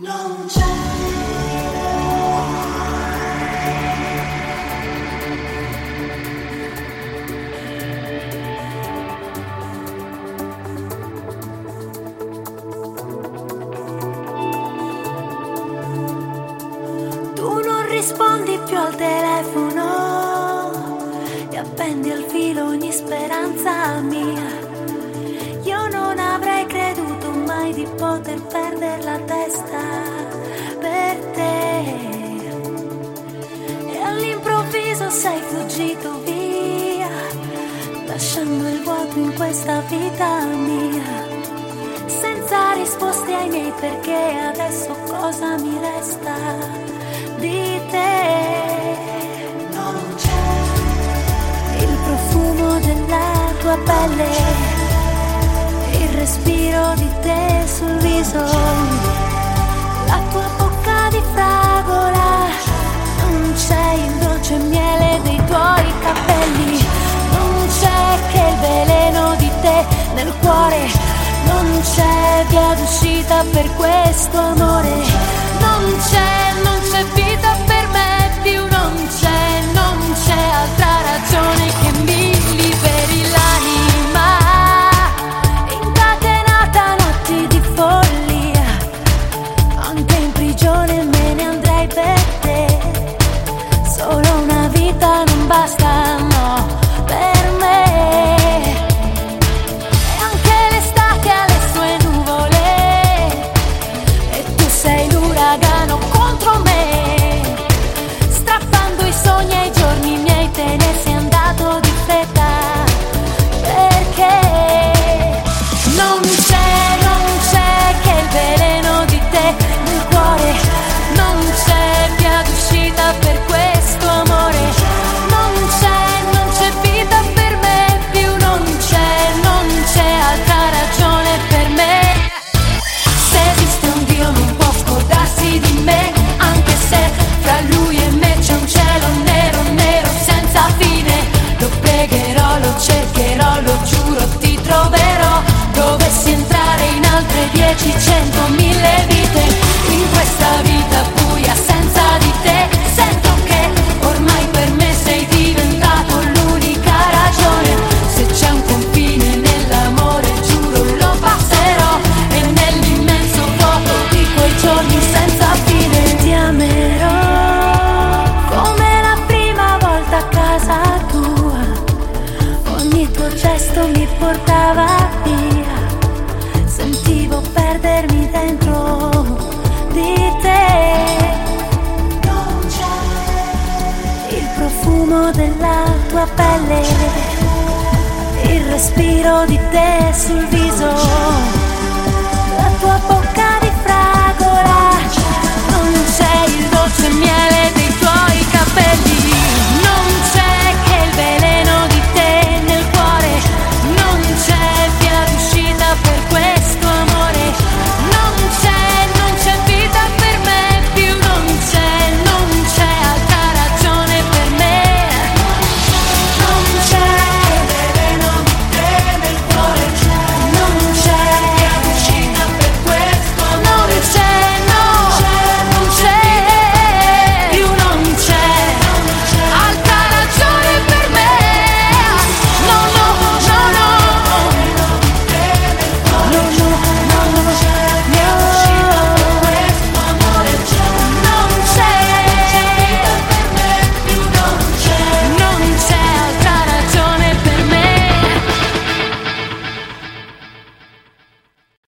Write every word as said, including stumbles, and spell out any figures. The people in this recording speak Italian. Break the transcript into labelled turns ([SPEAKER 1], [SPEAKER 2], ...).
[SPEAKER 1] Non c'è. Tu non rispondi più al telefono e appendi al filo ogni speranza mia. Io non avrei creduto mai di poter perdere la testa per te, e all'improvviso sei fuggito via, lasciando il vuoto in questa vita mia, senza risposte ai miei perché. Adesso cosa mi resta di te? Non c'è il profumo della tua pelle, il respiro di te sul viso, la tua bocca di fragola, non c'è il dolce miele dei tuoi capelli, non c'è che il veleno di te nel cuore, non c'è via d'uscita per questo amore, non c'è, non c'è vita per me più, non c'è, non c'è altra ragione che mi liberi l'anima. Anche in prigione me ne andrei per te, solo una vita non basta, no, per me. E anche l'estate ha le sue nuvole e tu sei l'uragano contro me, strappando i sogni ai giorni miei, te ne sei andato di fretta, perché non c'è, non c'è che il veleno di te nel cuore, non c'è via d'uscita per questo amore, non c'è, non c'è vita per me più, non c'è, non c'è altra ragione per me. Se esiste un Dio non può scordarsi di me, anche se tra lui e me c'è un cielo nero, nero senza fine. Lo pregherò, lo cercherò, lo giuro, ti troverò. Dovessi entrare in altre dieci, cento, mille vite, in questa vita buia senza di te, sento che ormai per me sei diventato l'unica ragione. Se c'è un confine nell'amore giuro lo passerò, e nell'immenso vuoto di quei giorni senza fine ti amerò come la prima volta a casa tua. Ogni tuo gesto mi portava via, sentivo perdermi dentro di te. Non c'è il profumo della tua pelle, il respiro di te sul viso,